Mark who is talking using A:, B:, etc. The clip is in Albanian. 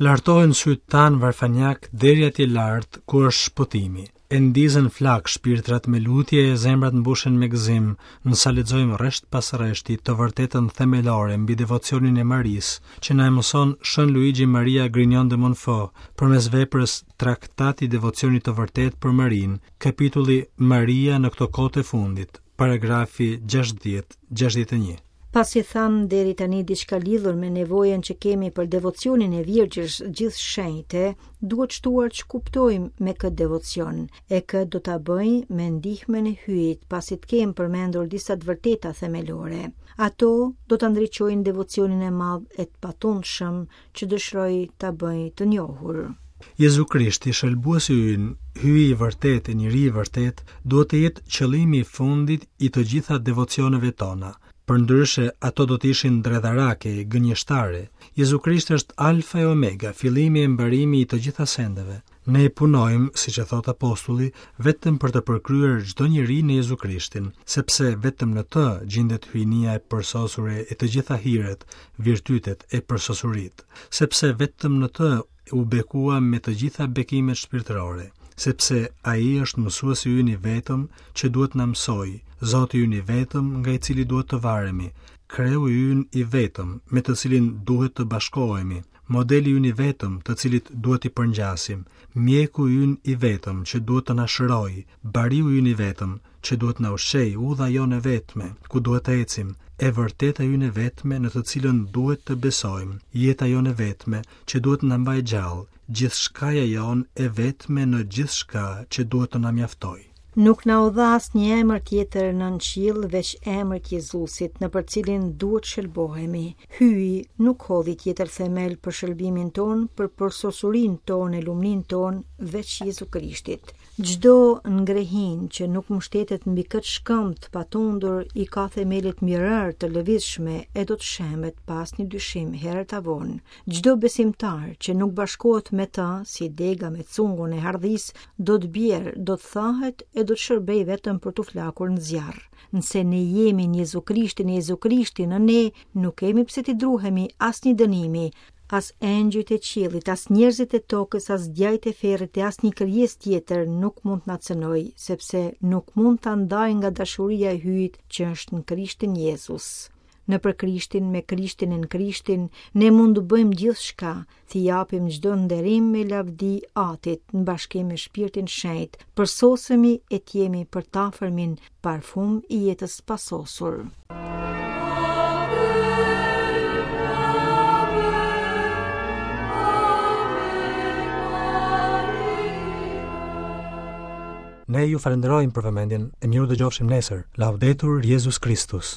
A: Lartohen syt tanë varfanjak deri atje lart ku është shpëtimi. E ndizën flak shpirtrat me lutje, e zemrat mbushen me gëzim, nësa lexojmë rresht pas rreshti të vërtetën themelore mbi devocionin e Marisë, që na e mëson Shën Luigi Maria Grignon de Montfort përmes veprës Traktati i devocionit të vërtet për Marinë, kapitulli Maria në këto kohë të fundit, paragrafi 60-61.
B: Pasi thamë deri tani diçka lidhur me nevojën që kemi për devocionin e Virgjës gjithë shenjte, duhet shtuar që kuptojmë me këtë devocion, e këtë do ta bëjmë me ndihmën e hyjit, pasi të kemë përmendur disa të vërteta themelore. Ato do ta ndriçojnë devocionin e madh e të patundshëm që dëshiroj ta bëj të njohur.
A: Jezu Krishti, shëlbuesi ynë, hyji i vërtet e njeri i vërtet, duhet të jetë qëllimi i fundit i të gjitha devocioneve tona. Përndryshe, ato do të ishin dredharake, gënjeshtare. Jezu Krishti është alfa e omega, fillimi e mbarimi i të gjitha sendeve. Ne punojmë, siç e thot apostulli, vetëm për të përkryer çdo njeri në Jezu Krishtin, sepse vetëm në të gjendet hyjnia e përsosur e të gjitha hiret, virtytet e përsosurit, sepse vetëm në të u bekua me të gjitha bekimet shpirtërore, sepse ai është mësuesi ynë i vetëm që duhet na mësojë, Zoti ynë i vetëm nga i cili duhet të varemi, kreu ynë i vetëm me të cilin duhet të bashkohemi, modeli ynë i vetëm të cilit duhet i përngjasim, mjeku ynë i vetëm që duhet të na shërojë, bariu ynë i vetëm që duhet na ushqejë, udha jonë e vetme ku duhet të ecim, e vërteta ynë e vetme në të cilën duhet të besojmë, jeta jonë e vetme që duhet na mbajë gjallë, gjithçkaja jonë e vetme në gjithçka që duhet të na mjaftojë.
B: Nuk na u dha asnjë emër tjetër nën qiell veç emrit Jezusit, në për cilin duhet shëlbohemi. Hyi nuk hodhi tjetër themel për shëlbimin ton, për përsosurinë tonë e lumnin ton, veç Jezu Krishtit. Çdo ngrehin që nuk mbështetet mbi këtë shkëmbë të patundur i ka themelet mirër të lëvizshme e do të shemët pas një dyshim herët avon. Çdo besimtar që nuk bashkohet me të, si dega me cungun e hardhis, do të bjerë, do të thahet e do të shërbej vetëm për të flakur në zjarr. Nëse ne jemi në Jezu Krishtin në ne, nuk kemi pse t'i druhemi as një dënimi, as engjëjt e qiellit, as njerëzit e tokës, as djajt e ferrit e as një krijesë tjetër nuk mund t'na cënoj, sepse nuk mund ta ndaj nga dashuria e hyjit që është në Krishtin Jezus. Në për Krishtin, me Krishtin e në Krishtin, ne mund të bëjmë gjithçka, t'i japim çdo nderim me lavdi Atit në bashkim me Shpirtin Shenjt, përsosemi e t'jemi për t'afërmin parfum i jetës pasosur.
A: Ne ju falenderojmë për vëmendjen, e miru dëgjofshim nesër. Laudetur Jesus Christus.